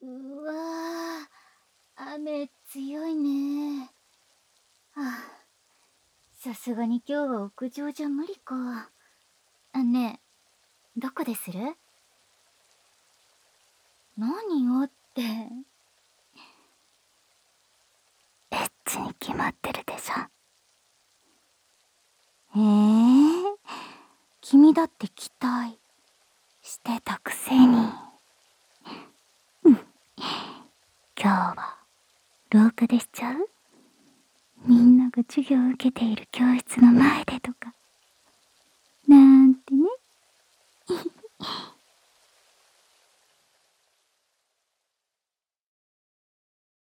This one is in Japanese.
うわぁ、雨強いね。はあ、さすがに今日は屋上じゃ無理か。ねえ、どこでする？何よって。エッチに決まってるでしょ。君だって期待してたくせに。今日は廊下でしちゃう？みんなが授業を受けている教室の前でとか。